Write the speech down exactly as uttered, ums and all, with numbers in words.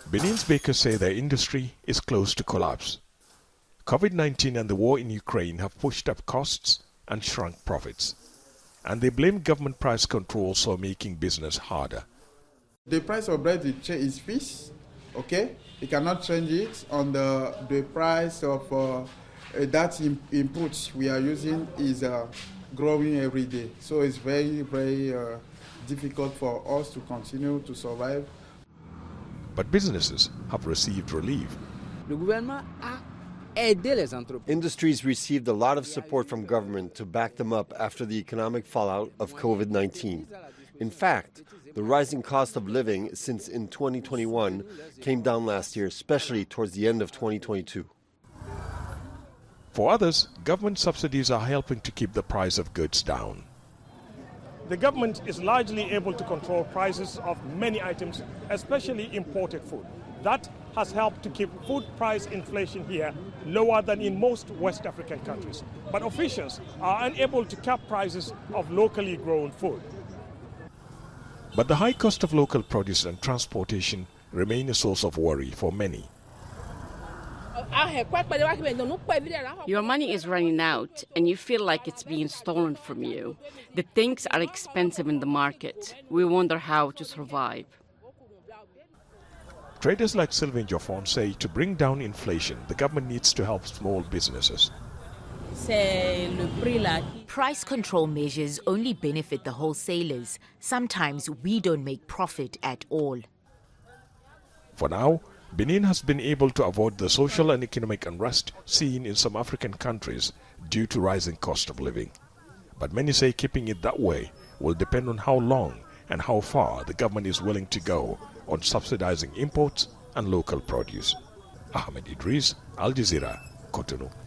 Benin's bakers say their industry is close to collapse. COVID nineteen and the war in Ukraine have pushed up costs and shrunk profits. And they blame government price controls for making business harder. The price of bread is fixed, okay? You cannot change it on the, the price of uh, that in, input we are using is uh, growing every day. So it's very, very uh, difficult for us to continue to survive. But businesses have received relief. Industries received a lot of support from government to back them up after the economic fallout of COVID nineteen. In fact, the rising cost of living since in twenty twenty-one came down last year, especially towards the end of twenty twenty-two. For others, government subsidies are helping to keep the price of goods down. The government is largely able to control prices of many items, especially imported food. That has helped to keep food price inflation here lower than in most West African countries. But officials are unable to cap prices of locally grown food. But the high cost of local produce and transportation remain a source of worry for many. Your money is running out and you feel like it's being stolen from you. The things are expensive in the market. We wonder how to survive. Traders like Sylvain Joffon say to bring down inflation, the government needs to help small businesses. Price control measures only benefit the wholesalers. Sometimes we don't make profit at all. For now, Benin has been able to avoid the social and economic unrest seen in some African countries due to rising cost of living. But many say keeping it that way will depend on how long and how far the government is willing to go on subsidizing imports and local produce. Ahmed Idris, Al Jazeera, Cotonou.